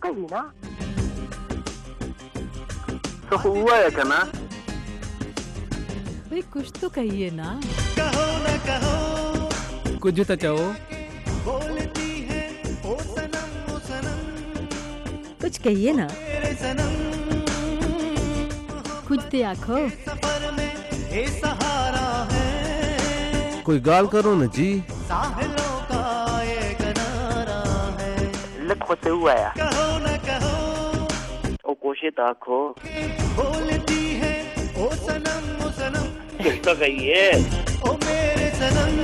کہیے نا. تو ہوا ہے کنا بھئی کچھ تو کہیے نا. کہو نہ کہو کچھ تو چاہو. بولتی ہے او سنم کچھ کہیے نا. میرے سنم کچھ تو آکھو. سفر میں اے سہارا ہے کوئی گال کرو نا جی. ساحلوں کا یہ کنارہ ہے. لکھو سے ہوا ہے کہو نہ کہو او کوشش آکھو بولتی ہے او سنم کچھ تو کہیے. او میرے سنم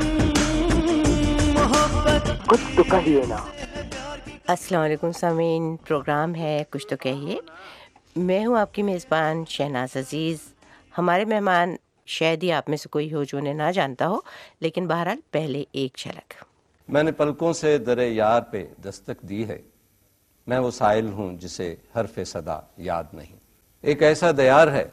محبت. کچھ تو کہیے نا. السلام علیکم سامعین، پروگرام ہے کچھ تو کہیے. میں ہوں آپ کی میزبان شہناز عزیز. ہمارے مہمان شاید ہی آپ میں سے کوئی ہو جو انہیں نہ جانتا ہو، لیکن بہرحال پہلے ایک جھلک. میں نے پلکوں سے در یار پہ دستک دی ہے، میں وہ سائل ہوں جسے حرف صدا یاد نہیں. ایک ایسا دیار ہے،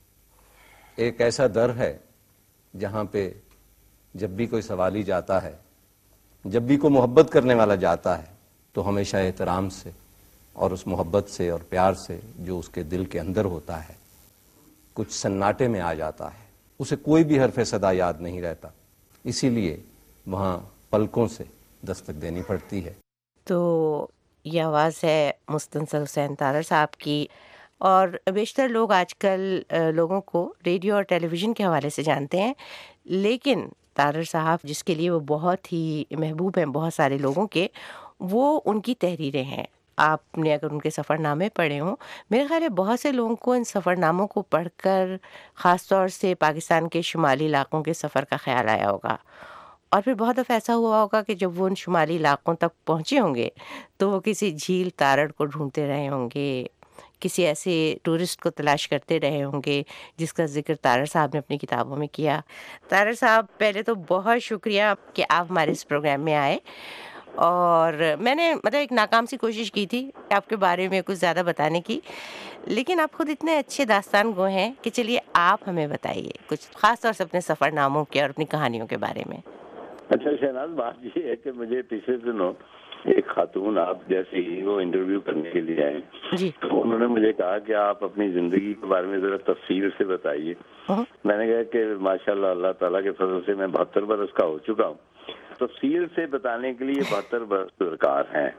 ایک ایسا در ہے جہاں پہ جب بھی کوئی سوالی جاتا ہے، جب بھی کوئی محبت کرنے والا جاتا ہے تو ہمیشہ احترام سے اور اس محبت سے اور پیار سے جو اس کے دل کے اندر ہوتا ہے کچھ سناٹے میں آ جاتا ہے. اسے کوئی بھی حرف صدا یاد نہیں رہتا، اسی لیے وہاں پلکوں سے دستک دینی پڑتی ہے. تو یہ آواز ہے مستنصر حسین تارڑ صاحب کی، اور بیشتر لوگ آج کل لوگوں کو ریڈیو اور ٹیلی ویژن کے حوالے سے جانتے ہیں، لیکن تارڑ صاحب جس کے لیے وہ بہت ہی محبوب ہیں بہت سارے لوگوں کے، وہ ان کی تحریریں ہیں. آپ نے اگر ان کے سفر نامے پڑھے ہوں، میرے خیال ہے بہت سے لوگوں کو ان سفر ناموں کو پڑھ کر خاص طور سے پاکستان کے شمالی علاقوں کے سفر کا خیال آیا ہوگا. اور پھر بہت دفعہ ایسا ہوا ہوگا کہ جب وہ ان شمالی علاقوں تک پہنچے ہوں گے تو وہ کسی جھیل تارڑ کو ڈھونڈتے رہے ہوں گے، کسی ایسے ٹورسٹ کو تلاش کرتے رہے ہوں گے جس کا ذکر تارڑ صاحب نے اپنی کتابوں میں کیا. تارڑ صاحب، پہلے تو بہت شکریہ کہ آپ ہمارے اس پروگرام میں آئے. اور میں نے ایک ناکام سی کوشش کی تھی آپ کے بارے میں کچھ زیادہ بتانے کی، لیکن آپ خود اتنے اچھے داستان گو ہیں کہ چلیے آپ ہمیں بتائیے کچھ خاص طور سے اپنے سفر ناموں کے اور اپنی کہانیوں کے بارے میں. اچھا شہناز، بات یہ ہے کہ مجھے پچھلے دنوں ایک خاتون آپ جیسی وہ انٹرویو کرنے کے لیے آئے جی. تو انہوں نے مجھے کہا کہ آپ اپنی زندگی کے بارے میں ذرا تفصیل سے بتائیے. میں نے کہا کہ ماشاءاللہ اللہ تعالیٰ کے فضل سے میں 72 برس کا ہو چکا ہوں، تفصیل سے بتانے کے لیے 72 برس درکار ہیں.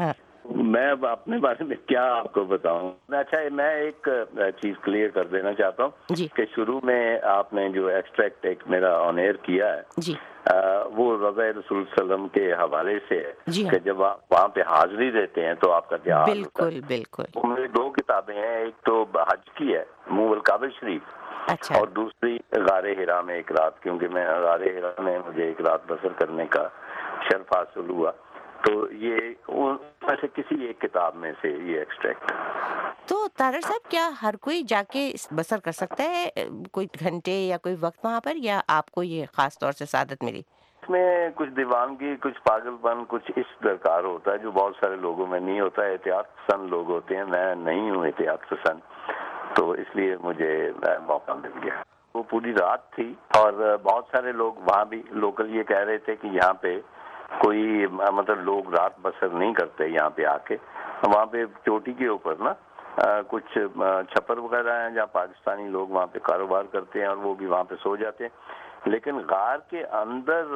میں اب اپنے بارے میں کیا آپ کو بتاؤں. اچھا، میں ایک چیز کلیئر کر دینا چاہتا ہوں کہ شروع میں آپ نے جو ایکسٹریکٹ ایک میرا آن ایئر کیا ہے وہ روضہ رسول صلی اللہ علیہ وسلم کے حوالے سے ہے کہ جب آپ وہاں پہ حاضری دیتے ہیں تو آپ کا کیا حال ہوتا ہے. بالکل بالکل. میری 2 کتابیں ہیں، ایک تو حج کی ہے منہ الکعبہ شریف، اور دوسری غار حرا میں ایک رات، کیونکہ میں غار حرا میں مجھے ایک رات بسر کرنے کا شرف حاصل ہوا، تو یہ ان میں سے کسی ایک کتاب میں سے یہ ایکسٹریکٹ. تو تارڑ صاحب، کیا ہر کوئی جا کے بسر کر سکتا ہے کوئی گھنٹے یا کوئی وقت وہاں پر، یا آپ کو یہ خاص طور سے سعادت ملی؟ اس میں کچھ دیوانگی، کچھ پاگل پن، کچھ اس درکار ہوتا ہے جو بہت سارے لوگوں میں نہیں ہوتا. احتیاط پسند لوگ ہوتے ہیں، میں نہیں ہوں احتیاط پسند، تو اس لیے مجھے موقع مل گیا. وہ پوری رات تھی اور بہت سارے لوگ وہاں بھی لوکل یہ کہہ رہے تھے کہ یہاں پہ کوئی لوگ رات بسر نہیں کرتے یہاں پہ آ کے. وہاں پہ چوٹی کے اوپر نا کچھ چھپر وغیرہ ہیں جہاں پاکستانی لوگ وہاں پہ کاروبار کرتے ہیں اور وہ بھی وہاں پہ سو جاتے ہیں. لیکن غار کے اندر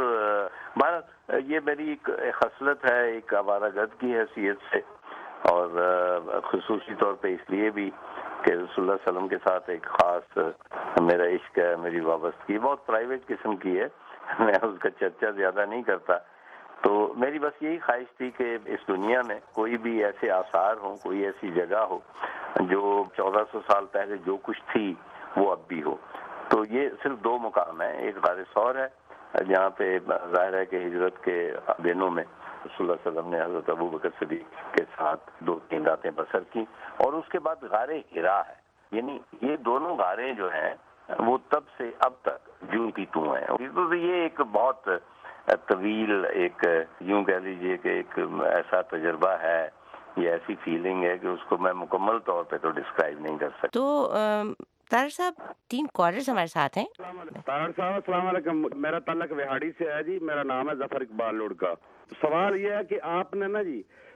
یہ میری ایک خصلت ہے ایک آوارہ گرد کی حیثیت سے، اور خصوصی طور پہ اس لیے بھی کہ رسول اللہ صلی اللہ علیہ وسلم کے ساتھ ایک خاص میرا عشق ہے، میری وابستگی بہت پرائیویٹ قسم کی ہے، میں اس کا چرچا زیادہ نہیں کرتا. تو میری بس یہی خواہش تھی کہ اس دنیا میں کوئی بھی ایسے آثار ہوں، کوئی ایسی جگہ ہو جو 1400 سال پہلے جو کچھ تھی وہ اب بھی ہو. تو یہ صرف 2 مقام ہیں، ایک غار ثور ہے جہاں پہ ظاہر ہے کہ ہجرت کے دنوں میں رسول اللہ صلی اللہ علیہ وسلم نے حضرت ابوبکر صدیق کے ساتھ 2-3 راتیں بسر کی، اور اس کے بعد غار حرا ہے. یعنی یہ دونوں غاریں جو ہیں وہ تب سے اب تک جوں کی توں ہیں. تو یہ ایک بہت طویل، ایک یوں کہہ لیجئے کہ ایک ایسا تجربہ ہے، یہ ایسی فیلنگ ہے کہ اس کو میں مکمل طور پہ تو ڈسکرائب نہیں کر سکتا. تو طاہر صاحب، 3 کالرز ہمارے ساتھ ہیں. طاہر صاحب السلام علیکم، میرا تعلق وہاڑی سے ہے جی، میرا نام ہے ظفر اقبال لڑکا. سوال یہ ہے کہ آپ نے نا جی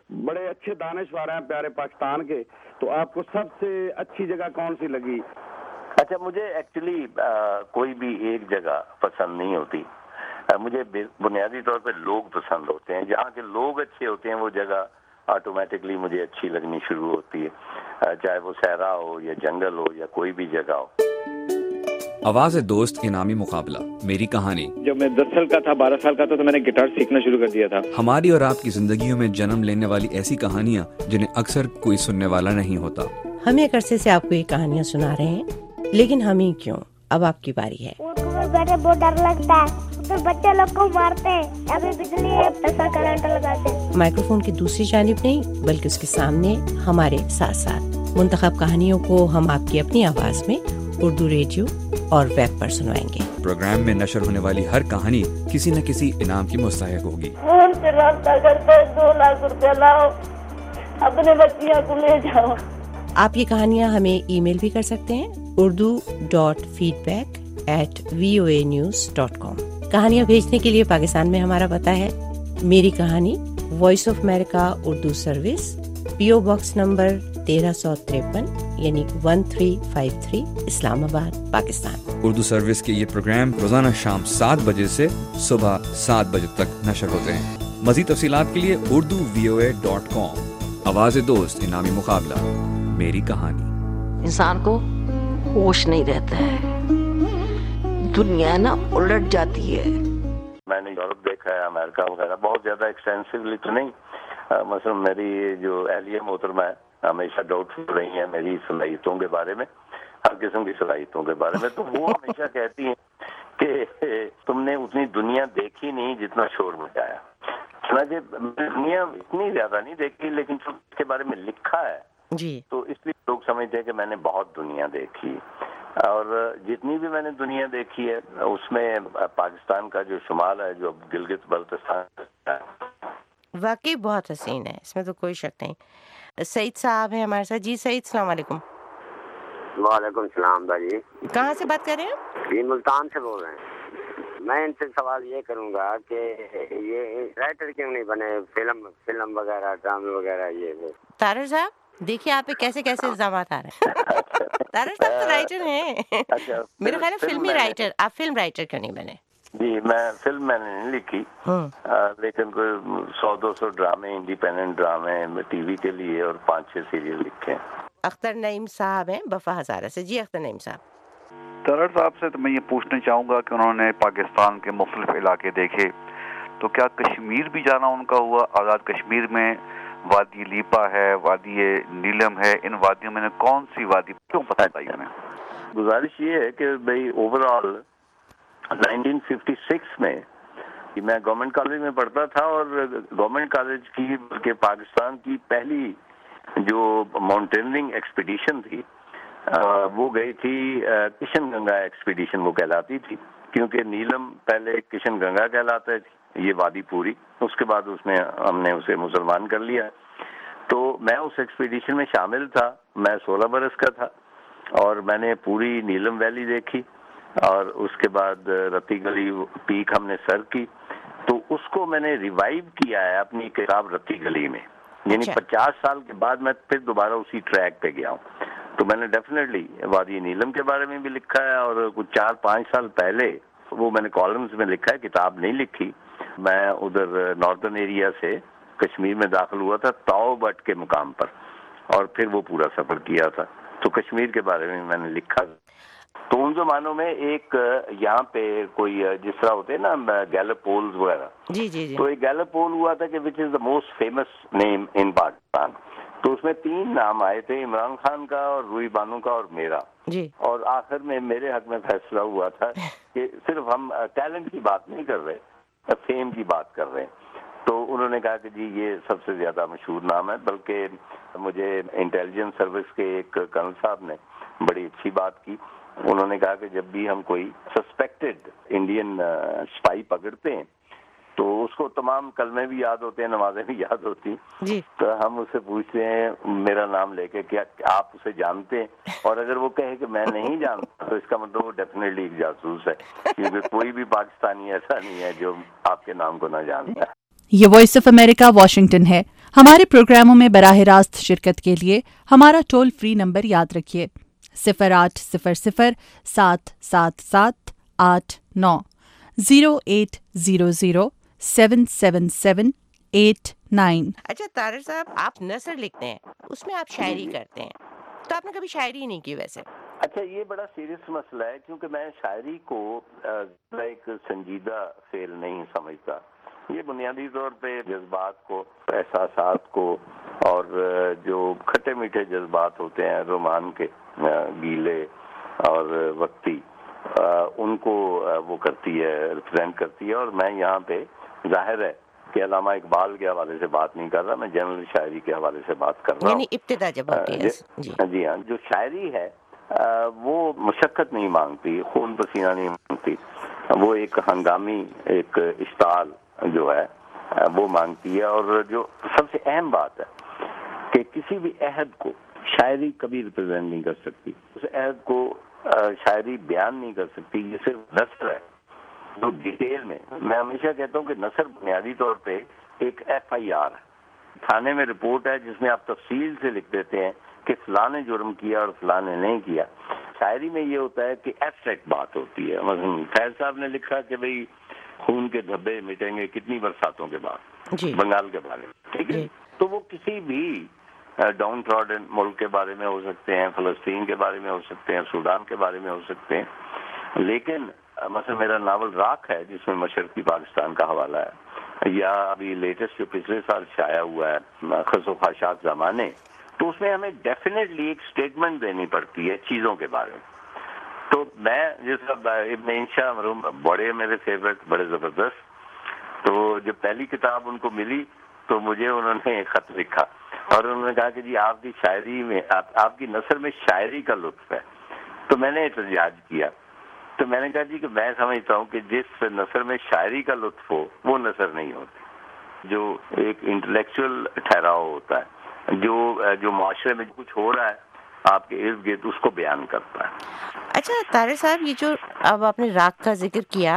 बड़े अच्छे दानिशवर हैं प्यारे पाकिस्तान के, तो आपको सबसे अच्छी जगह कौन सी लगी? अच्छा, मुझे एक्चुअली कोई भी एक जगह पसंद नहीं होती। मुझे बुनियादी तौर पे लोग पसंद होते हैं। जहाँ के लोग अच्छे होते हैं वो जगह ऑटोमेटिकली मुझे अच्छी लगनी शुरू होती है, चाहे वो सहरा हो या जंगल हो या कोई भी जगह हो। आवाज़ दोस्त इनामी मुकाबला, मेरी कहानी। जब मैं 10 साल का था, 12 साल का था, तो मैंने गिटार सीखना शुरू कर दिया था। हमारी और आपकी जिंदगियों में जन्म लेने वाली ऐसी कहानियाँ जिन्हें अक्सर कोई सुनने वाला नहीं होता। हम एक अरसे से आपको ये कहानियाँ सुना रहे हैं, लेकिन हम ही क्यों, अब आपकी बारी है। बैठे बहुत डर लगता है, तो बच्चे लोग को मारते हैं, अभी बिजली है, ऐसा करंट लगाते हैं। माइक्रोफोन की दूसरी जानिब नहीं, बल्कि उसके सामने हमारे साथ साथ मुंतखब कहानियों को हम आपकी अपनी आवाज में उर्दू रेडियो और वेब पर सुनवाएंगे। प्रोग्राम में नशर होने वाली हर कहानी किसी न किसी इनाम की मुस्तहिक होगी। फोन से रास्ता करते 2 लाख रुपया लाओ, अपने बच्चियों को ले जाओ। आप ये कहानियाँ हमें ईमेल भी कर सकते हैं, urdu.feedback@voanews.com। कहानियाँ भेजने के लिए पाकिस्तान में हमारा पता है मेरी कहानी, Voice of America Urdu service, PO box number 1353 यानी 1353 इस्लामाबाद पाकिस्तान। उर्दू सर्विस के ये प्रोग्राम रोजाना शाम 7 बजे से सुबह 7 बजे तक नशर होते हैं। मज़ीद तफसीलात के लिए urduvoa.com। आवाज़ दोस्त इनामी मुकाबला, मेरी कहानी। इंसान को होश नहीं रहता है, दुनिया ना उलट जाती है। मैंने यूरोप देखा है, अमेरिका वगैरह, बहुत ज्यादा एक्सटेंसिवली तो नहीं। मसलन मेरी जो अहलिया मोहतरमा है हमेशा डाउटफुल रही है मेरी सलाहियतों के बारे में, हर किस्म की सलाहियतों के बारे में। तो वो हमेशा कहती हैं कि तुमने उतनी दुनिया देखी नहीं जितना शोर मचाया। दुनिया इतनी ज्यादा नहीं देखी, लेकिन जो इसके बारे में लिखा है जी, तो इसलिए लोग समझते हैं कि मैंने बहुत दुनिया देखी। और जितनी भी मैंने दुनिया देखी है उसमें पाकिस्तान का जो शुमाल है, जो गिलगित बल्तिस्तान, वाकई बहुत हसीन है, इसमें तो कोई शक नहीं। सईद साहब है हमारे साथ। जी सईद, अस्सलाम वालेकुम। वालेकुम सलाम भाई। कहाँ से बात कर रहे हैं? ये मुल्तान से बोल रहे हैं। मैं इनसे सवाल ये करूंगा कि ये राइटर क्यों नहीं बने फिल्म वगैरह, ड्रामे वगैरह ये वो। तारर साहब देखिए आप पे कैसे कैसे इल्जाम आ रहे हैं। तारर साहब तो राइटर हैं। अच्छा, मेरा ख्याल है फिल्मी राइटर, आप फिल्म राइटर क्यों नहीं बने? जी, मैं फिल्म मैंने नहीं लिखी, लेकिन कोई 100-200 ड्रामे, इंडिपेंडेंट ड्रामे टीवी के लिए और 5-6 सीरियल लिखे हैं। अख्तर नईम साहब हैं बफा हजारा से। जी अख्तर नईम साहब। तरर साहब से तो मैं ये पूछना चाहूँगा कि उन्होंने पाकिस्तान के मुख्तलिफ इलाके देखे, तो क्या कश्मीर भी जाना उनका हुआ? आज़ाद कश्मीर में वादी लीपा है, वादी नीलम है, इन वादियों में कौन सी वादी क्यों पसंद आई उन्हें? गुजारिश ये है कि भाई ओवरऑल 1956 में मैं गवर्नमेंट कॉलेज में पढ़ता था, और गवर्नमेंट कॉलेज की बल्कि पाकिस्तान की पहली जो माउंटेनियरिंग एक्सपीडिशन थी वो गई थी किशन गंगा एक्सपीडिशन वो कहलाती थी, क्योंकि नीलम पहले किशन गंगा कहलाता है ये वादी पूरी, उसके बाद उसमें हमने उसे मुसलमान कर लिया। तो मैं उस एक्सपीडिशन में शामिल था। मैं 16 बरस का था और मैंने पूरी नीलम वैली देखी, और उसके बाद रत्ती गली पीक हमने सर की। तो उसको मैंने रिवाइव किया है अपनी किताब रत्ती गली में, यानी 50 साल के बाद मैं फिर दोबारा उसी ट्रैक पे गया हूँ। तो मैंने डेफिनेटली वादी नीलम के बारे में भी लिखा है, और कुछ 4-5 साल पहले वो मैंने कॉलम्स में लिखा है, किताब नहीं लिखी। मैं उधर नॉर्दर्न एरिया से कश्मीर में दाखिल हुआ था ताओ बट के मुकाम पर, और फिर वो पूरा सफर किया था। तो कश्मीर के बारे में मैंने लिखा। तो उन जमानों में एक यहाँ पे कोई जिस तरह होते हैं ना गैलप पोल्स वगैरह, जी जी जी, तो एक गैलप पोल हुआ था कि which is the most famous name in Pakistan. तो उसमें 3 नाम आए थे, इमरान खान का और रूही बानो का और मेरा जी। और आखिर में मेरे हक में फैसला हुआ था कि सिर्फ हम टैलेंट की बात नहीं कर रहे, फेम की बात कर रहे हैं। तो उन्होंने कहा कि जी ये सबसे ज्यादा मशहूर नाम है। बल्कि मुझे इंटेलिजेंस सर्विस के एक कर्नल साहब ने बड़ी अच्छी बात की। उन्होंने कहा कि जब भी हम कोई सस्पेक्टेड इंडियन स्पाई पकड़ते हैं तो उसको तमाम कलमे भी याद होते हैं, नमाजें भी याद होती जी। तो हम उससे पूछते हैं मेरा नाम लेके क्या आप उसे जानते हैं, और अगर वो कहे कि मैं नहीं जानता तो इसका मतलब वो डेफिनेटली एक जासूस है, क्योंकि कोई भी पाकिस्तानी ऐसा नहीं है जो आपके नाम को ना जानता है। یہ وائس آف امریکہ واشنگٹن ہے. ہمارے پروگراموں میں براہ راست شرکت کے لیے ہمارا ٹول فری نمبر یاد رکھیے 0800-777-889 0800-777-889. اچھا طاہر صاحب، آپ نثر لکھتے ہیں، اس میں آپ شاعری کرتے ہیں، تو آپ نے کبھی شاعری نہیں کی ویسے؟ اچھا، یہ بڑا سیریس مسئلہ ہے کیونکہ میں شاعری کو ایک سنجیدہ فعل نہیں سمجھتا. یہ بنیادی طور پہ جذبات کو، احساسات کو، اور جو کھٹے میٹھے جذبات ہوتے ہیں رومان کے، گیلے اور وقتی، ان کو وہ کرتی ہے، ریپرزینٹ کرتی ہے. اور میں یہاں پہ ظاہر ہے کہ علامہ اقبال کے حوالے سے بات نہیں کر رہا، میں جنرل شاعری کے حوالے سے بات کر رہا ہوں. یعنی ابتدا جب ہوتی ہے. جی ہاں، جو شاعری ہے وہ مشقت نہیں مانگتی، خون پسینہ نہیں مانگتی، وہ ایک ہنگامی ایک اشتعال جو ہے وہ مانگتی ہے. اور جو سب سے اہم بات ہے کہ کسی بھی عہد کو شاعری کبھی ریپرزینٹ نہیں کر سکتی، اس عہد کو شاعری بیان نہیں کر سکتی. یہ صرف نثر ہے جو ڈیٹیل میں، میں ہمیشہ کہتا ہوں کہ نثر بنیادی طور پہ ایک FIR ہے، تھانے میں رپورٹ ہے جس میں آپ تفصیل سے لکھ دیتے ہیں کہ فلاں نے جرم کیا اور فلاں نے نہیں کیا. شاعری میں یہ ہوتا ہے کہ ایبسٹریکٹ بات ہوتی ہے. مثلا فیض صاحب نے لکھا کہ بھئی خون کے دھبے مٹیں گے کتنی برساتوں کے بعد، بنگال کے بارے میں، ٹھیک ہے. تو وہ کسی بھی ڈاؤن ٹراڈن ملک کے بارے میں ہو سکتے ہیں، فلسطین کے بارے میں ہو سکتے ہیں، سوڈان کے بارے میں ہو سکتے ہیں. لیکن مثلا میرا ناول راکھ ہے جس میں مشرقی پاکستان کا حوالہ ہے، یا ابھی لیٹسٹ جو پچھلے سال شائع ہوا ہے خس و خاشاک زمانے، تو اس میں ہمیں ڈیفینیٹلی ایک اسٹیٹمنٹ دینی پڑتی ہے چیزوں کے بارے میں. تو میں جس ابن انشا مرحوم بڑے میرے فیوریٹ، بڑے زبردست، تو جب پہلی کتاب ان کو ملی تو مجھے انہوں نے ایک خط لکھا اور انہوں نے کہا کہ جی آپ کی شاعری میں، آپ کی نثر میں شاعری کا لطف ہے. تو میں نے احتجاج کیا، تو میں نے کہا جی کہ میں سمجھتا ہوں کہ جس نثر میں شاعری کا لطف ہو وہ نثر نہیں ہوتی. جو ایک انٹلیکچوئل ٹھہراؤ ہوتا ہے، جو معاشرے میں کچھ ہو رہا ہے آپ کے ارد گرد، اس کو بیان کرتا ہے. اچھا طاہر صاحب، یہ جو اب آپ نے راکھ کا ذکر کیا،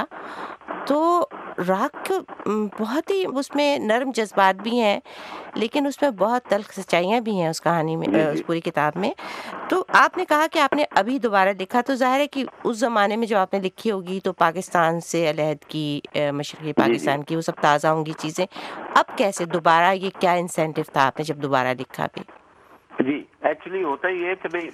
تو راکھ بہت ہی اس میں نرم جذبات بھی ہیں لیکن اس میں بہت تلخ سچائیاں بھی ہیں اس کہانی میں، اس پوری کتاب میں. تو آپ نے کہا کہ آپ نے ابھی دوبارہ لکھا، تو ظاہر ہے کہ اس زمانے میں جو آپ نے لکھی ہوگی تو پاکستان سے علیحد کی، مشرقی پاکستان کی، وہ سب تازہ ہوں گی چیزیں. اب کیسے دوبارہ، یہ کیا انسینٹیو تھا آپ نے جب دوبارہ لکھا بھی؟ جی ایکچولی ہوتا ہی ہے کہ بھائی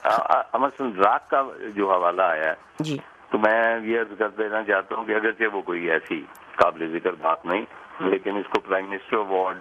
مثلاً راکھ کا جو حوالہ آیا ہے، جی، تو میں یہ عرض کر دینا چاہتا ہوں کہ اگرچہ وہ کوئی ایسی قابل ذکر بات نہیں، لیکن اس کو prime minister award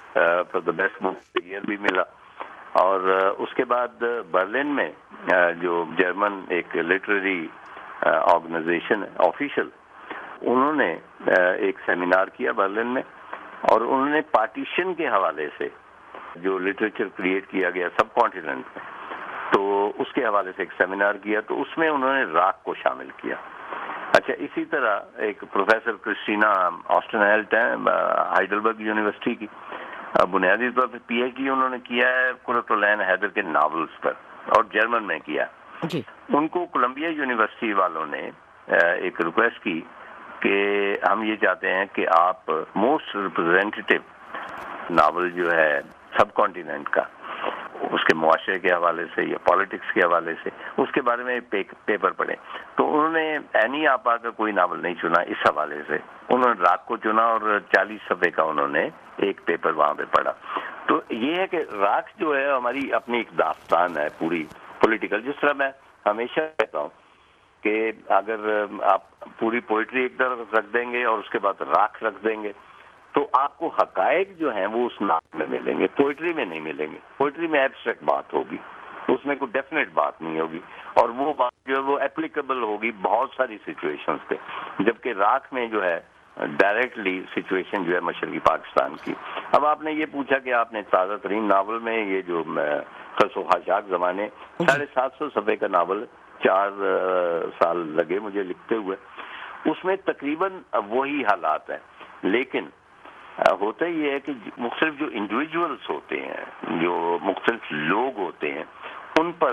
for the best book year بھی ملا. اور اس کے بعد برلن میں جو جرمن ایک لٹریری آرگنائزیشن ہے آفیشل، انہوں نے ایک سیمینار کیا برلن میں، اور انہوں نے پارٹیشن کے حوالے سے جو لٹریچر کریٹ کیا گیا سب کانٹیننٹ میں، تو اس کے حوالے سے ایک سیمینار کیا، تو اس میں انہوں نے راکھ کو شامل کیا. اچھا، اسی طرح ایک پروفیسر کرسٹینا آسٹن ہیلٹ ہیں ہائیڈلبرگ یونیورسٹی کی، بنیادی طور پہ PhD انہوں نے کیا ہے قرۃ العین حیدر کے ناولز پر، اور جرمن میں کیا. ان کو کولمبیا یونیورسٹی والوں نے ایک ریکویسٹ کی کہ ہم یہ چاہتے ہیں کہ آپ موسٹ ریپرزینٹیو ناول جو ہے سب کانٹیننٹ کا، اس کے معاشرے کے حوالے سے یا پالیٹکس کے حوالے سے، اس کے بارے میں پیپر پڑھیں. تو انہوں نے اینی آپا کا کوئی ناول نہیں چنا، اس حوالے سے انہوں نے راکھ کو چنا، اور 40 صفحے کا انہوں نے ایک پیپر وہاں پہ پڑھا. تو یہ ہے کہ راکھ جو ہے ہماری اپنی ایک داستان ہے پوری پولیٹیکل. جس طرح میں ہمیشہ کہتا ہوں کہ اگر آپ پوری پوئٹری ایک طرف رکھ دیں گے اور اس کے بعد راکھ رکھ دیں گے تو آپ کو حقائق جو ہیں وہ اس ناول میں ملیں گے، پوئٹری میں نہیں ملیں گے. پوئٹری میں ایبسٹریکٹ بات ہوگی، اس میں کوئی ڈیفینیٹ بات نہیں ہوگی، اور وہ بات جو ہے وہ اپلیکیبل ہوگی بہت ساری سچویشنز پہ، جبکہ راکھ میں جو ہے ڈائریکٹلی سچویشن جو ہے مشرقی پاکستان کی. اب آپ نے یہ پوچھا کہ آپ نے تازہ ترین ناول میں یہ جو خس و خاشاک زمانے 750 صفحے کا ناول 4 سال لگے مجھے لکھتے ہوئے، اس میں تقریباً وہی حالات ہیں. لیکن ہوتا یہ ہے کہ مختلف جو انڈیویجولس ہوتے ہیں، جو مختلف لوگ ہوتے ہیں، ان پر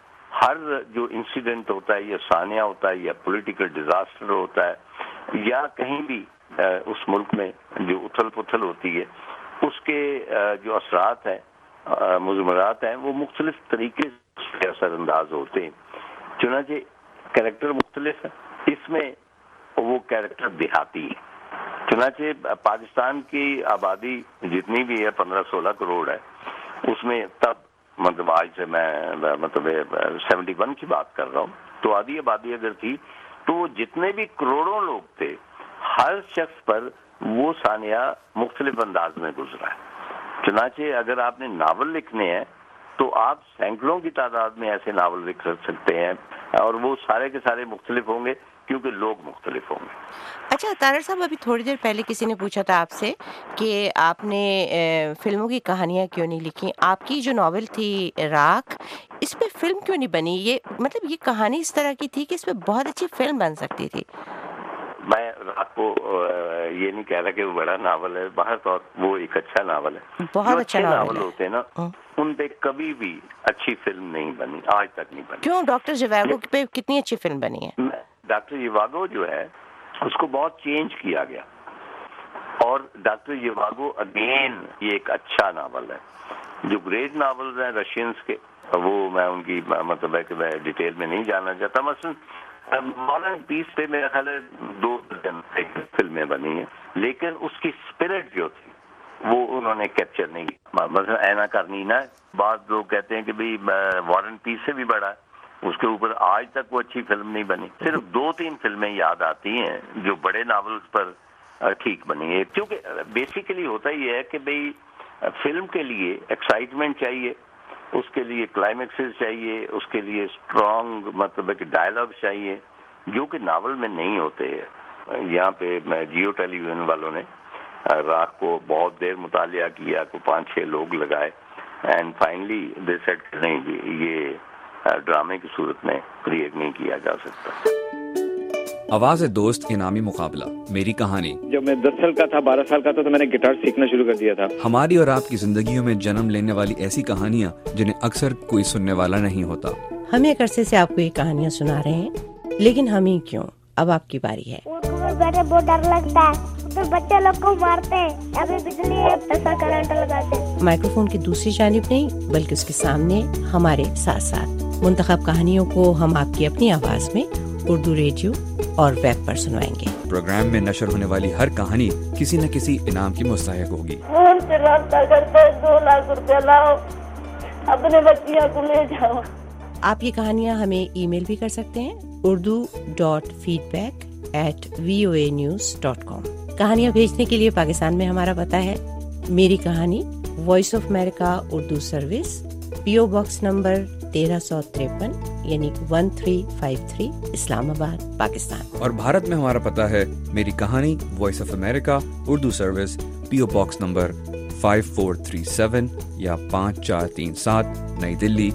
ہر جو انسیڈنٹ ہوتا ہے یا سانحہ ہوتا ہے یا پولیٹیکل ڈیزاسٹر ہوتا ہے یا کہیں بھی اس ملک میں جو اتھل پتھل ہوتی ہے اس کے جو اثرات ہیں مضمرات ہیں وہ مختلف طریقے سے اثر انداز ہوتے ہیں. چنانچہ کریکٹر مختلف ہے، اس میں وہ کریکٹر دیہاتی ہے. چنانچہ پاکستان کی آبادی جتنی بھی ہے 15-16 کروڑ ہے، اس میں تب مطلب آج سے میں مطلب 71 کی بات کر رہا ہوں، تو آدھی آبادی اگر تھی تو وہ جتنے بھی کروڑوں لوگ تھے ہر شخص پر وہ ثانیہ مختلف انداز میں گزرا ہے. چنانچہ اگر آپ نے ناول لکھنے ہیں تو آپ سینکڑوں کی تعداد میں ایسے ناول لکھ سکتے ہیں اور وہ سارے کے سارے مختلف ہوں گے کیونکہ لوگ مختلف ہوں گے. اچھا طاہر صاحب، ابھی تھوڑی دیر پہلے کسی نے پوچھا تھا آپ سے کہ آپ نے فلموں کی کہانیاں کیوں نہیں لکھی. آپ کی جو ناول تھی راکھ، اس پہ فلم کیوں نہیں بنی؟ یہ مطلب یہ کہانی اس طرح کی تھی کہ اس پہ بہت اچھی فلم بن سکتی تھی. میں رات کو یہ نہیں کہہ رہا کہ وہ بڑا ناول ہے، باہر طور وہ ایک اچھا ناول ہے. بہت اچھا ناول ہوتے ہیں نا ان پہ کبھی بھی اچھی فلم نہیں بنی، آج تک نہیں بنی. کیوں؟ ڈاکٹر زیواگو پہ کتنی اچھی فلم بنی ہے. ڈاکٹر زیواگو جو ہے اس کو بہت چینج کیا گیا، اور ڈاکٹر زیواگو اگین یہ ایک اچھا ناول ہے. جو گریٹ ناولز ہیں رشینز کے، وہ میں ان کی مطلب ہے کہ میں ڈیٹیل میں نہیں جانا چاہتا. مثلا ماڈرن پیس پہ میرا خیال ہے 2 فلمیں بنی ہیں، لیکن اس کی اسپرٹ جو تھی وہ انہوں نے کیپچر نہیں کی. مثلا اینا کارنینا، بعض لوگ کہتے ہیں کہ بھئی وارن پیس سے بھی بڑا ہے، اس کے اوپر آج تک وہ اچھی فلم نہیں بنی. صرف 2-3 فلمیں یاد آتی ہیں جو بڑے ناولز پر ٹھیک بنی ہے. کیونکہ بیسیکلی ہوتا یہ ہے کہ بھئی فلم کے لیے ایکسائٹمنٹ چاہیے، اس کے لیے کلائمیکسز چاہیے، اس کے لیے اسٹرانگ مطلب ہے کہ ڈائلاگ چاہیے، جو کہ ناول میں نہیں ہوتے ہیں. یہاں پہ جیو ٹیلی ویژن والوں نے راکھ کو بہت دیر مطالعہ کیا، کو 5-6 لوگ لگائے، اینڈ فائنلی دے سیڈ کہ نہیں جی یہ ڈرامے کی صورت میں کریٹ نہیں کیا جا سکتا. آواز دوست انعامی مقابلہ میری کہانی. جب میں 10 سال کا تھا 12 سال کا تھا تو میں نے گٹار سیکھنا شروع کر دیا تھا. ہماری اور آپ کی زندگیوں میں جنم لینے والی ایسی کہانیاں جنہیں اکثر کوئی سننے والا نہیں ہوتا. ہم ایک عرصے سے آپ کو یہ کہانیاں سنا رہے ہیں، لیکن ہم ہی کیوں، اب آپ کی باری ہے. بیٹھے بہت ڈر لگتا ہے، پھر بچے لوگ کو مارتے ہیں، ابھی بجلی ہے ایسا کرنٹ لگاتے ہیں. مائکرو فون کی دوسری جانب نہیں بلکہ اس کے سامنے ہمارے ساتھ ساتھ منتخب کہانیوں کو ہم آپ کی اپنی آواز میں اردو ریڈیو اور ویب پر سنوائیں گے. پروگرام میں نشر ہونے والی ہر کہانی کسی نہ کسی انعام کی مستحق ہوگی. فون سے رابطہ کرتے 2 لاکھ روپیہ لاؤ، اپنے بچیاں کو لے جاؤ. آپ یہ کہانیاں ہمیں ای میل بھی کر سکتے ہیں urdu.feedback@voanews.com. کہانیاں بھیجنے کے لیے پاکستان میں ہمارا پتہ ہے میری کہانی، Voice of America Urdu service, PO box number 1353 یعنی 1353 اسلام آباد پاکستان. اور بھارت میں ہمارا پتہ ہے میری کہانی، Voice of America Urdu service, PO box number 5437 یا 5437 نئی دلی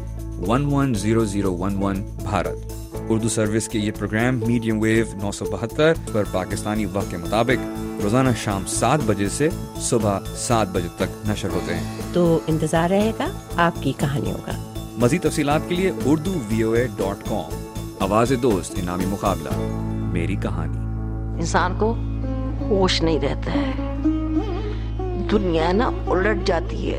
110011 بھارت. اردو سروس کے یہ پروگرام میڈیم ویو 972 پر پاکستانی وقت کے مطابق روزانہ شام 7 بجے سے صبح 7 بجے تک نشر ہوتے ہیں. تو انتظار رہے گا آپ کی کہانیوں کا. مزید تفصیلات کے لیے urduvoa.com. آواز دوست انعامی مقابلہ میری کہانی. انسان کو ہوش نہیں رہتا ہے، دنیا نا الٹ جاتی ہے.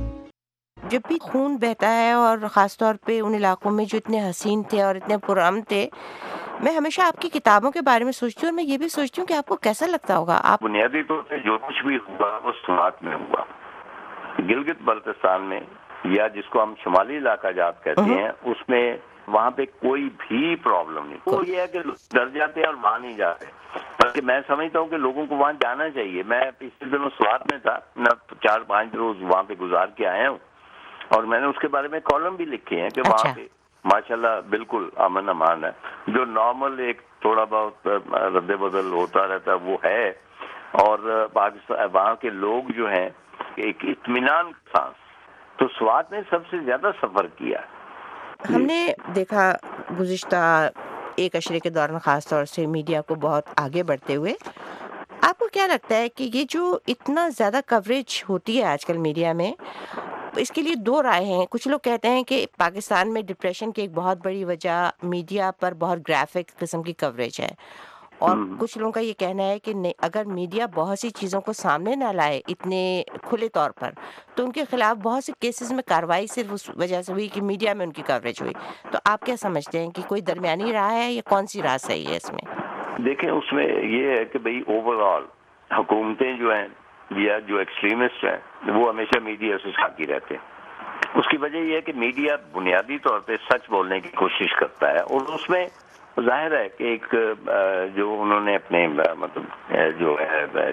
جب بھی خون بہتا ہے اور خاص طور پہ ان علاقوں میں جو اتنے حسین تھے اور اتنے پرامن تھے، میں ہمیشہ آپ کی کتابوں کے بارے میں سوچتی ہوں اور میں یہ بھی سوچتی ہوں کہ آپ کو کیسا لگتا ہوگا. آپ بنیادی طور پہ جو کچھ بھی ہوا وہ سماعت میں ہوا. گلگت بلتستان میں یا جس کو ہم شمالی علاقہ جات کہتے ہیں، اس میں وہاں پہ کوئی بھی پرابلم نہیں. وہ یہ ہے کہ ڈر جاتے ہیں اور وہاں نہیں جاتے، بلکہ میں سمجھتا ہوں کہ لوگوں کو وہاں جانا چاہیے. میں پچھلے دنوں سوات میں تھا، میں 4-5 روز وہاں پہ گزار کے آیا ہوں اور میں نے اس کے بارے میں کالم بھی لکھے ہیں کہ وہاں پہ ماشاءاللہ بالکل امن امان ہے. جو نارمل ایک تھوڑا بہت رد بدل ہوتا رہتا ہے وہ ہے، اور پاکستان وہاں کے لوگ جو ہیں ایک اطمینان سانس. تو سوات نے سب سے زیادہ سفر کیا. ہم نے دیکھا گزشتہ 1 عشرے کے دوران خاص طور سے میڈیا کو بہت آگے بڑھتے ہوئے. آپ کو کیا لگتا ہے کہ یہ جو اتنا زیادہ کوریج ہوتی ہے آج کل میڈیا میں، اس کے لیے 2 رائے ہیں. کچھ لوگ کہتے ہیں کہ پاکستان میں ڈپریشن کی ایک بہت بڑی وجہ میڈیا پر بہت گرافک قسم کی کوریج ہے، اور کچھ لوگوں کا یہ کہنا ہے کہ اگر میڈیا بہت سی چیزوں کو سامنے نہ لائے اتنے کھلے طور پر تو ان کے خلاف بہت سے کیسز میں کارروائی صرف اس وجہ سے ہوئی کہ میڈیا میں ان کی کوریج ہوئی. تو آپ کیا سمجھتے ہیں کہ کوئی درمیانی راہ ہے یا کون سی راہ صحیح ہے اس میں؟ دیکھیں اس میں یہ ہے کہ بھئی اوور آل حکومتیں جو ہیں یا جو ایکسٹریمسٹ ہیں وہ ہمیشہ میڈیا سے ساتھی رہتے ہیں. اس کی وجہ یہ ہے کہ میڈیا بنیادی طور پہ سچ بولنے کی کوشش کرتا ہے اور اس میں ظاہر ہے کہ ایک جو انہوں نے اپنے مطلب جو ہے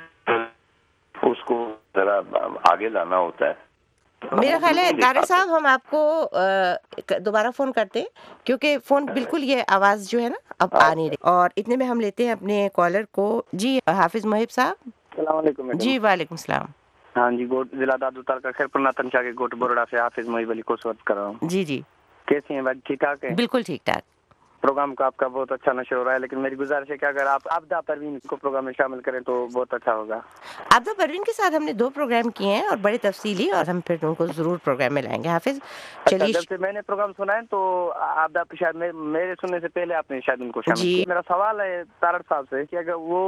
اس کو ذرا آگے لانا ہوتا ہے. میرا خیال ہے طارق صاحب ہم آپ کو دوبارہ فون کرتے ہیں کیونکہ فون بالکل یہ آواز جو ہے نا اب آ نہیں رہی. اور اتنے میں ہم لیتے ہیں اپنے کالر کو. جی حافظ محب صاحب. السلام علیکم. جی وعلیکم السلام. ہاں جی ضلع دادو تعلقہ خیرپور تنشا کے گوٹ بروڑا سے حافظ محب علی کو سوات کر رہا ہوں. جی جی کیسی ہیں بات؟ ٹھیک ٹھاک ہے؟ بالکل ٹھیک ٹھاک. پروگرام کا آپ کا بہت اچھا نشر ہو رہا ہے لیکن میری گزارش ہے کہ اگر آپ آبدہ پروین کو پروگرام میں شامل کریں تو بہت اچھا ہوگا. آبدہ پروین کے ساتھ ہم نے 2 پروگرام کیے ہیں اور بڑے تفصیلی اور ہم پھر ان کو ضرور پروگرام میں لائیں گے. حافظ چلیے. جب سے میں نے پروگرام سنا ہے تو آبدہ شاید میرے سننے سے پہلے آپ نے شاید ان کو شامل کیا. میرا سوال ہے طارق صاحب سے کہ اگر وہ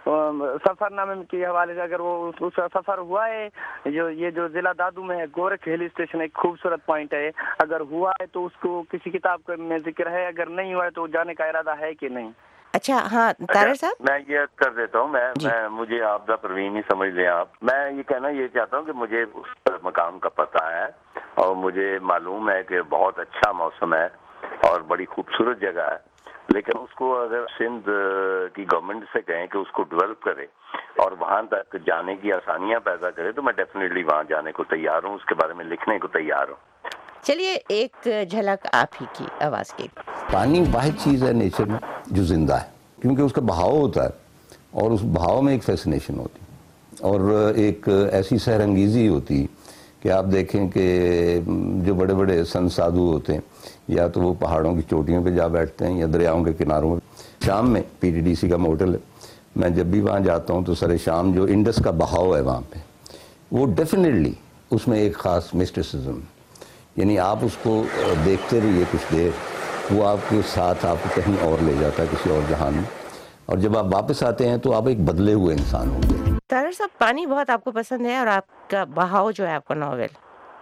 سفر نامے کے حوالے سے اگر وہ اس کا سفر ہوا ہے یہ جو ضلع دادو میں ہے گورکھ ہل اسٹیشن ایک خوبصورت پوائنٹ ہے, اگر ہوا ہے تو اس کو کسی کتاب میں ذکر ہے, اگر نہیں ہوا ہے تو جانے کا ارادہ ہے کہ نہیں؟ اچھا ہاں طارق صاحب میں یہ کر دیتا ہوں. میں مجھے آبدہ پروین ہی سمجھ لیں آپ. میں یہ کہنا یہ چاہتا ہوں کہ مجھے اس مقام کا پتہ ہے اور مجھے معلوم ہے کہ بہت اچھا موسم ہے اور بڑی خوبصورت جگہ ہے, لیکن اس کو اگر سندھ کی گورنمنٹ سے کہیں کہ اس کو ڈیولپ کرے اور وہاں تک جانے کی آسانیاں پیدا کرے تو میں ڈیفینیٹلی وہاں جانے کو تیار ہوں, اس کے بارے میں لکھنے کو تیار ہوں. چلیے ایک جھلک آپ ہی کی آواز کی. پانی واحد چیز ہے نیچر میں جو زندہ ہے, کیونکہ اس کا بہاؤ ہوتا ہے اور اس بہاؤ میں ایک فیسنیشن ہوتی اور ایک ایسی سحر انگیزی ہوتی کہ آپ دیکھیں کہ جو بڑے بڑے سنت سادھو ہوتے ہیں یا تو وہ پہاڑوں کی چوٹیوں پہ جا بیٹھتے ہیں یا دریاؤں کے کناروں میں. شام میں پی ٹی ڈی سی کا موٹل ہے, میں جب بھی وہاں جاتا ہوں تو سر شام جو انڈس کا بہاؤ ہے وہاں پہ وہ ڈیفینیٹلی اس میں ایک خاص مسٹسزم, یعنی آپ اس کو دیکھتے رہیے کچھ دیر, وہ آپ کے ساتھ آپ کو کہیں اور لے جاتا ہے کسی اور جہان میں, اور جب آپ واپس آتے ہیں تو آپ ایک بدلے ہوئے انسان ہوں گے. طارق صاحب پانی بہت آپ کو پسند ہے اور آپ کا بہاؤ جو ہے آپ کا ناول,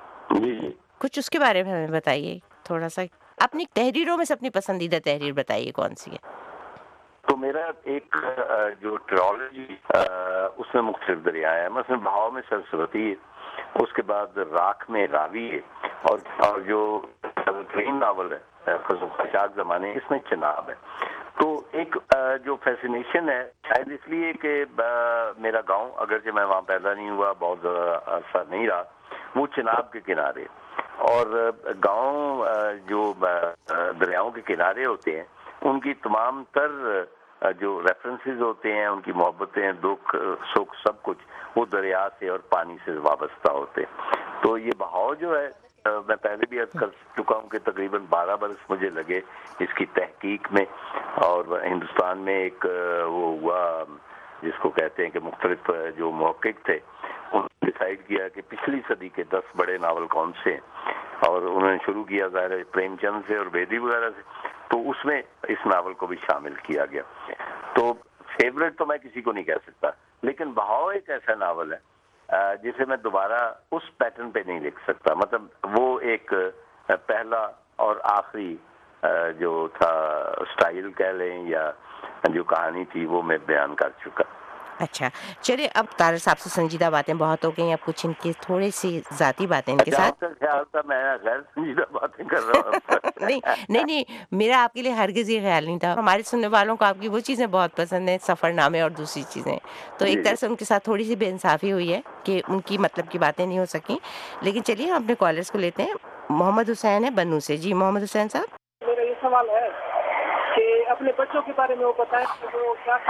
کچھ اس کے بارے میں ہمیں بتائیے تھوڑا سا. اپنی تحریروں میں سے اپنی پسندیدہ تحریر بتائیے کون سی ہے. تو میرا ایک جو ٹرالوجی اس میں مختلف دریا ہے, مثلا بہاؤ میں سرسوتی ہے, اس کے بعد راکھ میں راوی ہے, اور جو ترین ناول ہے خشاک زمانے اس میں چناب ہے. تو ایک جو فیسینیشن ہے شاید اس لیے کہ میرا گاؤں اگرچہ میں وہاں پیدا نہیں ہوا, بہت زیادہ عرصہ نہیں رہا, وہ چناب کے کنارے, اور گاؤں جو دریاؤں کے کنارے ہوتے ہیں ان کی تمام تر جو ریفرنسز ہوتے ہیں, ان کی محبتیں, دکھ سکھ سب کچھ وہ دریا سے اور پانی سے وابستہ ہوتے ہیں. تو یہ بہاؤ جو ہے میں پہلے بھی عرض کر چکا ہوں کہ تقریباً 12 برس مجھے لگے اس کی تحقیق میں, اور ہندوستان میں ایک وہ ہوا جس کو کہتے ہیں کہ مختلف جو محقق تھے انہوں نے ڈیسائیڈ کیا کہ پچھلی صدی کے 10 بڑے ناول کون سے ہیں, اور انہوں نے شروع کیا ظاہر ہے پریم چند سے اور بیدی وغیرہ سے, تو اس میں اس ناول کو بھی شامل کیا گیا. تو فیوریٹ تو میں کسی کو نہیں کہہ سکتا, لیکن بہاؤ ایک ایسا ناول ہے جسے میں دوبارہ اس پیٹرن پہ نہیں لکھ سکتا. مطلب وہ ایک پہلا اور آخری جو تھا سٹائل کہہ لیں یا جو کہانی تھی وہ میں بیان کر چکا. اچھا چلیے اب طارق صاحب سے سنجیدہ باتیں بہت ہو گئی, اب کچھ ان کی تھوڑی سی ذاتی باتیں ان کے ساتھ. خیال تھا میں غیر سنجیدہ باتیں کر رہا ہوں. نہیں میرا آپ کے لیے ہرگز یہ خیال نہیں تھا. ہمارے سننے والوں کو آپ کی وہ چیزیں بہت پسند ہیں, سفر نامے اور دوسری چیزیں, تو ایک طرح سے ان کے ساتھ تھوڑی سی بے انصافی ہوئی ہے کہ ان کی مطلب کی باتیں نہیں ہو سکیں. لیکن چلیے ہم اپنے کالرس کو لیتے ہیں. محمد حسین ہے بنو سے. جی محمد حسین صاحب. میرا یہ سوال ہے کہ اپنے بچوں کے بارے میں وہ بتائیں کہ وہ کیا.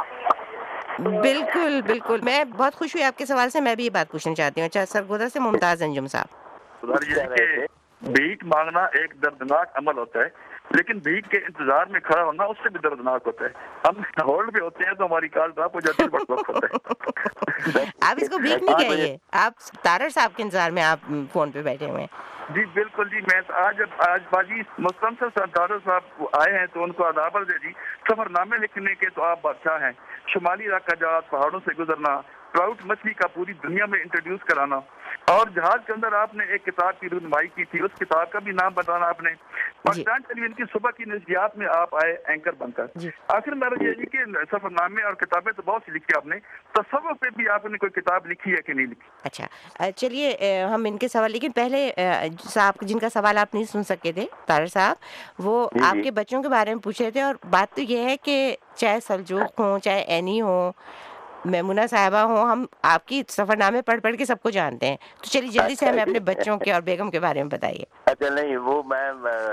بالکل بالکل, میں بہت خوش ہوئی آپ کے سوال سے. میں بھی یہ بات پوچھنا چاہتی ہوں. اچھا سرگودا سے ممتاز انجم صاحب. بھیک مانگنا ایک دردناک عمل ہوتا ہے, لیکن بھیک کے انتظار میں کھڑا ہونا اس سے بھی دردناک ہوتا ہے. ہم ہولڈ پہ ہوتے ہیں تو ہماری کال ڈراپ ہو جاتی ہے, بڑا وقت ہوتا ہے. آپ اس کو بھیک نہیں کہیے, آپ طارق صاحب کے انتظار میں آپ فون پہ بیٹھے ہوئے ہیں. جی بالکل جی، میں آج باجی مستنصر سردار صاحب آئے ہیں تو ان کو آداب عرض ہے جی. سفر نامے لکھنے کے تو آپ بادشاہ ہیں. شمالی علاقہ جات، پہاڑوں سے گزرنا، ٹراؤٹ مچھلی کا پوری دنیا میں انٹروڈیوس کرانا، اور جہاز کے اندر آپ نے ایک کتاب کی رہنمائی کی تھی، اس کتاب کا بھی نام بتانا آپ نے. پاکستان ٹیلی ویژن کی صبح کی نشریات میں آپ آئے اینکر بن کر. آخر میرا یہ کہ سفر نامے اور کتابیں تو بہت سی لکھی آپ نے، تصوف پہ بھی آپ نے کوئی کتاب لکھی ہے کہ نہیں لکھی؟ اچھا چلیے ہم ان کے سوال، لیکن پہلے صاحب جن کا سوال آپ نہیں سن سکے تھے طاہر صاحب، وہ آپ کے بچوں کے بارے میں پوچھ رہے تھے. اور بات تو یہ ہے کہ چاہے سلجوق ہوں، چاہے اینی ہوں، میمونہ صاحبہ ہوں، ہم آپ کی سفر نامے پڑھ پڑھ کے سب کو جانتے ہیں. تو چلیے جلدی سے ہمیں اپنے بچوں کے اور بیگم کے بارے میں بتائیے. اچھا نہیں، وہ میں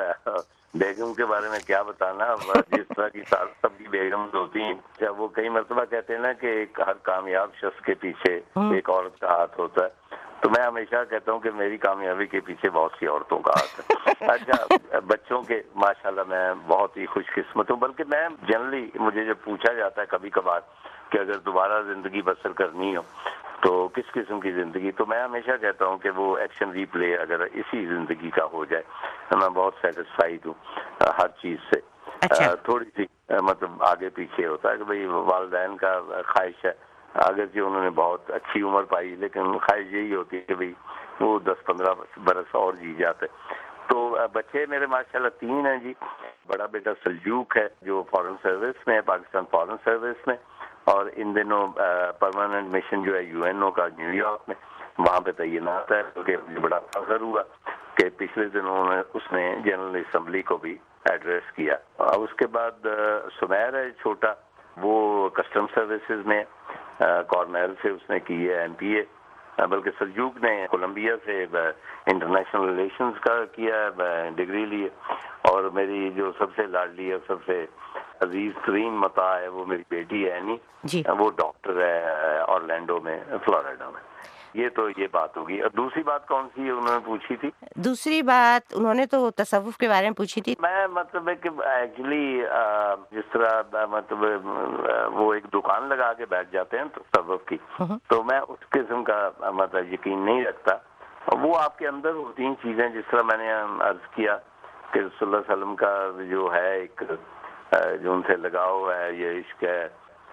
بیگم کے بارے میں کیا بتانا، جس طرح کی سب کی بیگم ہوتی ہیں، وہ کئی مرتبہ کہتے ہیں نا کہ ہر کامیاب شخص کے پیچھے ایک عورت کا ہاتھ ہوتا ہے، تو میں ہمیشہ کہتا ہوں کہ میری کامیابی کے پیچھے بہت سی عورتوں کا ہاتھ ہے. اچھا بچوں کے ماشاءاللہ میں بہت ہی خوش قسمت ہوں، بلکہ میں جنرلی مجھے جب پوچھا جاتا ہے کبھی کبھار کہ اگر دوبارہ زندگی بسر کرنی ہو تو کس قسم کی زندگی، تو میں ہمیشہ کہتا ہوں کہ وہ ایکشن ری پلے اگر اسی زندگی کا ہو جائے، میں بہت سیٹسفائیڈ ہوں ہر چیز سے. تھوڑی سی مطلب آگے پیچھے ہوتا ہے کہ بھئی والدین کا خواہش ہے، اگر کہ انہوں نے بہت اچھی عمر پائی لیکن خواہش یہی ہوتی ہے کہ بھئی وہ 10-15 برس اور جی جاتے. تو بچے میرے ماشاءاللہ 3 ہیں جی. بڑا بیٹا سلجوق ہے جو فارن سروس میں ہے، پاکستان فارن سروس میں، اور ان دنوں پرماننٹ مشن جو ہے UN کا نیو یارک میں، وہاں پہ تعینات ہے. کیونکہ مجھے بڑا فخر ہوا کہ پچھلے دنوں اس نے جنرل اسمبلی کو بھی ایڈریس کیا. اس کے بعد سمیر ہے چھوٹا، وہ کسٹم سروسز میں، کارنیل سے اس نے کی ہے MPA، بلکہ سلجوق نے کولمبیا سے انٹرنیشنل ریلیشنز کا کیا ہے، ڈگری لی ہے. اور میری جو سب سے لاڈلی ہے، سب سے عزیز ترین متاع ہے، وہ میری بیٹی ہے اینی، وہ ڈاکٹر ہے اورلینڈو میں، فلوریڈا میں. یہ تو یہ بات ہوگی. اور دوسری بات کون سی انہوں نے پوچھی تھی؟ دوسری بات انہوں نے تو تصوف کے بارے میں پوچھی تھی. میں مطلب ہے کہ ایکچولی جس طرح مطلب وہ ایک دکان لگا کے بیٹھ جاتے ہیں تصوف کی، تو میں اس قسم کا مطلب یقین نہیں رکھتا. وہ آپ کے اندر ہوتی ہیں چیزیں، جس طرح میں نے عرض کیا کہ رسول اللہ علیہ وسلم کا جو ہے ایک جو ان سے لگاؤ ہے، یہ عشق ہے،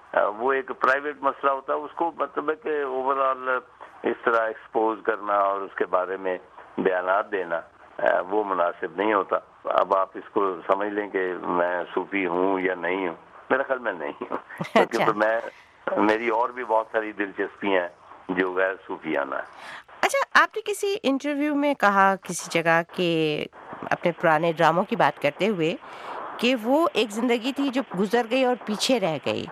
وہ ایک پرائیویٹ مسئلہ ہوتا ہے. اس کو مطلب ہے کہ اوور آل اس طرح ایکسپوز کرنا اور اس کے بارے میں بیانات دینا وہ مناسب نہیں ہوتا. اب آپ اس کو سمجھ لیں کہ میں صوفی ہوں یا نہیں ہوں، میرا خیال میں نہیں ہوں، کیونکہ میری اور بھی بہت ساری دلچسپیاں ہیں جو غیر صوفیانہ ہیں. اچھا، آپ نے کسی انٹرویو میں کہا کسی جگہ کہ اپنے پرانے ڈراموں کی بات کرتے ہوئے کہ وہ ایک زندگی تھی جو گزر گئی اور پیچھے رہ گئی،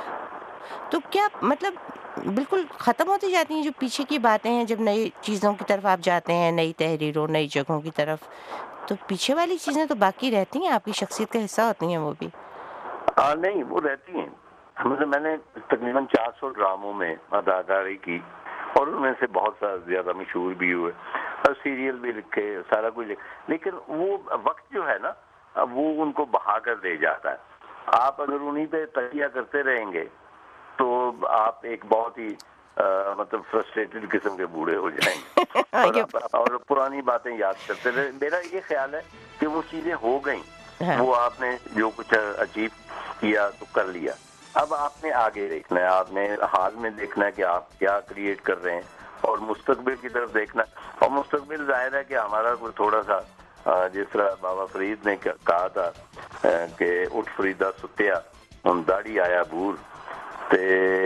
تو کیا مطلب بالکل ختم ہوتی جاتی ہیں جو پیچھے کی باتیں ہیں جب نئی چیزوں کی طرف آپ جاتے ہیں، نئی تحریروں، نئی جگہوں کی طرف، تو پیچھے والی چیزیں تو باقی رہتی ہیں، آپ کی شخصیت کا حصہ ہوتی ہیں وہ بھی؟ نہیں، وہ رہتی ہیں. مطلب میں نے تقریباً 400 ڈراموں میں اداکاری کی اور ان میں سے بہت زیادہ مشہور بھی ہوئے اور سیریل بھی لکھے، سارا کچھ لکھے، لیکن وہ وقت جو ہے نا وہ ان کو بہا کر دے جاتا ہے. آپ اگر انہی پہ تکیہ کرتے رہیں گے تو آپ ایک بہت ہی مطلب فرسٹریٹڈ قسم کے بوڑھے ہو جائیں گے اور پرانی باتیں یاد کرتے رہے. میرا یہ خیال ہے کہ وہ چیزیں ہو گئیں، وہ آپ نے جو کچھ اچیو کیا تو کر لیا. اب آپ نے آگے دیکھنا ہے، آپ نے حال میں دیکھنا ہے کہ آپ کیا کریٹ کر رہے ہیں، اور مستقبل کی طرف دیکھنا. اور مستقبل ظاہر ہے کہ ہمارا کوئی تھوڑا سا جس طرح بابا فرید نے کہا تھا کہ اٹھ فریدا ستیا ہن داڑھی آیا بور تے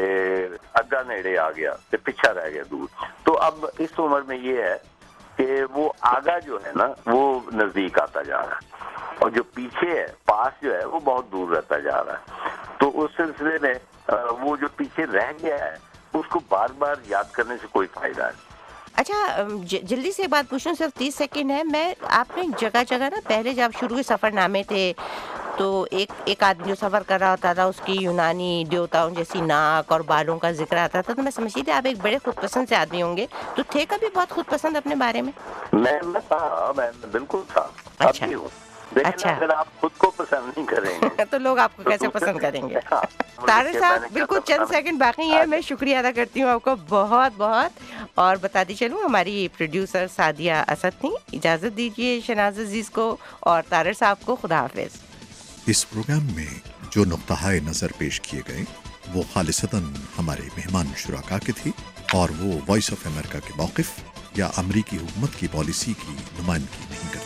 اگا نیڑے آ گیا تے پیچھا رہ گیا دور. تو اب اس عمر میں یہ ہے کہ وہ آگا جو ہے نا وہ نزدیک آتا جا رہا ہے، اور جو پیچھے ہے، پاس جو ہے وہ بہت دور رہتا جا رہا ہے. تو اس سلسلے میں وہ جو پیچھے رہ گیا ہے اس کو بار بار یاد کرنے سے کوئی فائدہ نہیں. اچھا، جلدی سے بات پوچھوں، صرف 30 سیکنڈ ہے. میں آپ نے جگہ جگہ نا پہلے جب شروع کے سفر نامے تھے تو ایک آدمی جو سفر کر رہا ہوتا تھا اس کی یونانی دیوتاؤں جیسی ناک اور بالوں کا ذکر آتا تھا، تو میں سمجھتی تھی آپ ایک بڑے خود پسند سے آدمی ہوں گے. تو تھے کبھی بہت خود پسند اپنے بارے میں؟ میں بالکل تھا. اچھا، اگر آپ خود کو پسند نہیں کریں گے تو لوگ آپ کو کیسے پسند کریں گے؟ طاہر صاحب بالکل چند سیکنڈ باقی ہیں. میں شکریہ ادا کرتی ہوں آپ کو بہت بہت. اور بتاتی چلوں ہماری پروڈیوسر سعدیہ اسد تھیں. اجازت دیجیے شہناز عزیز کو اور طارر صاحب کو. خدا حافظ. اس پروگرام میں جو نقطۂ نظر پیش کیے گئے وہ خالصتاً ہمارے مہمان شرکا کے تھے اور وہ وائس آف امریکہ کے موقف یا امریکی حکومت کی پالیسی کی نمائندگی نہیں کرتے.